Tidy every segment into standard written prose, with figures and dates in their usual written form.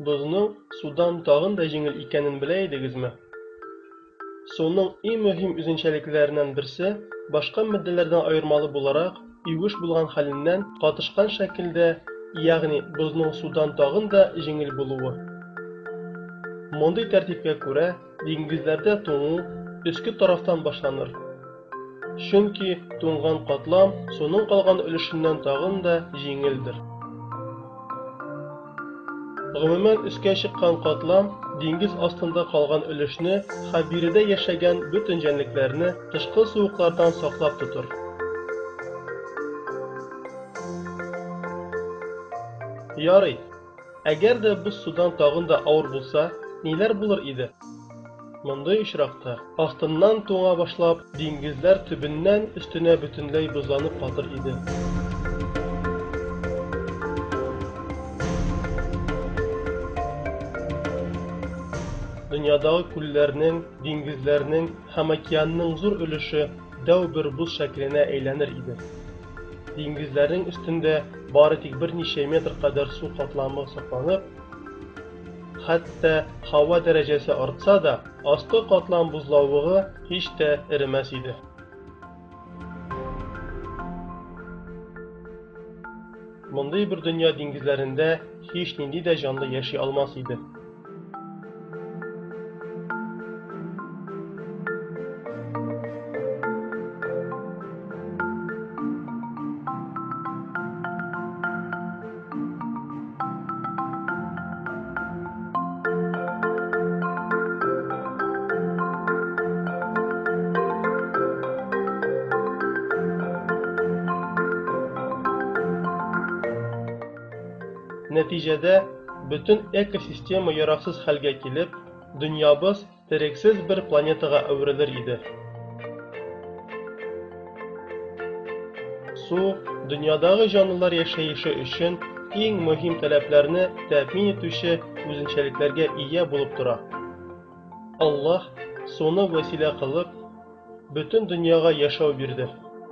Buzның судан тагын да җиңел икәнен белә идегезме? Суның иң мөһим үзенчәлекләреннән берсе башка матдәләрдән аермалы буларак юеш булган хәленнән катышкан шәкелдә, ягъни бузның судан тагын да җиңел булуы. Мондый тәртипкә күрә диңгезләрдә туңу өске тарафтан башланыр. Чөнки туңган катлам суның калган өлешеннән тагын да җиңелдер. Гомумән өскә чыккан катлам диңгез астында калган өлешне һәм биредә яшәгән бөтен җәнлекләрне тышкы суыклардан саклап тотыр. Ярый, әгәр дә боз судан тагын да авыр булса, ниләр булыр иде? Мондый очракта астыннан туңа башлап, диңгезләр төбеннән өстенә бөтенләй бозланып катыр иде. Дөньядагы күлләрнең, диңгезләрнең һәм океанның зур өлеше дәү бер буз шәкленә әйләнер иде. Диңгезләрнең өстендә бары тик берничә метр кадәр су катламы сакланып, хәтта һава дәрәҗәсе артса да, асты катлам бузлавыгы һич тә эремәс иде. Мондый бер дөнья диңгезләрендә һич нинди дә җанлы яши алмас иде. Нәтиҗәдә, бөтен экосистема яраксыз хәлгә килеп, дөньябыз терексез бер планетага әверелер иде. Су дөньядагы җанлылар яшәеше өчен иң мөһим таләпләрне тәэмин итүче үзенчәлекләргә ия булып тора. Аллаһ суны вәсилә кылып, бөтен дөньяга яшәү бирде.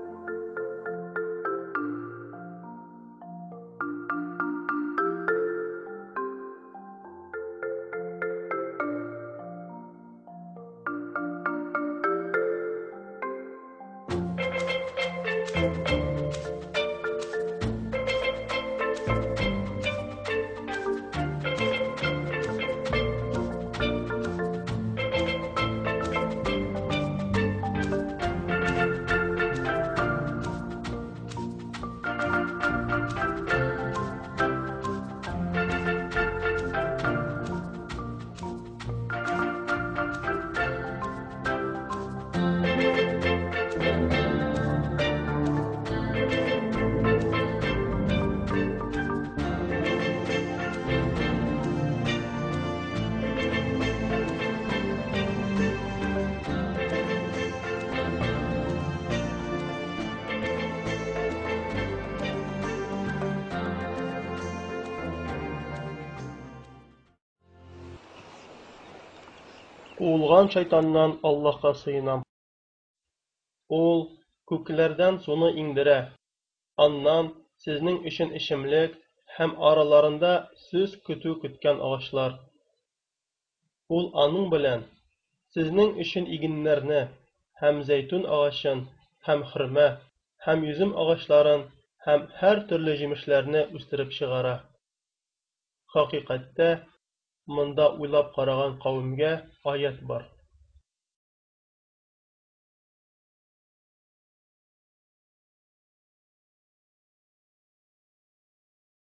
Куылган шайтаннан Аллаһка сыенам. Ул күкләрдән суны иңдерә. Аннан сезнең өчен эчемлек һәм араларында сез көтү көткән агачлар. Ул аның белән сезнең өчен игеннәрне һәм зәйтүн агачын, һәм хөрмә, һәм йөзем агачларын, һәм һәр төрле җимешләрне үстереп чыгара. Хакыйкатьтә, монда уйлап караган кавемгә аят бар.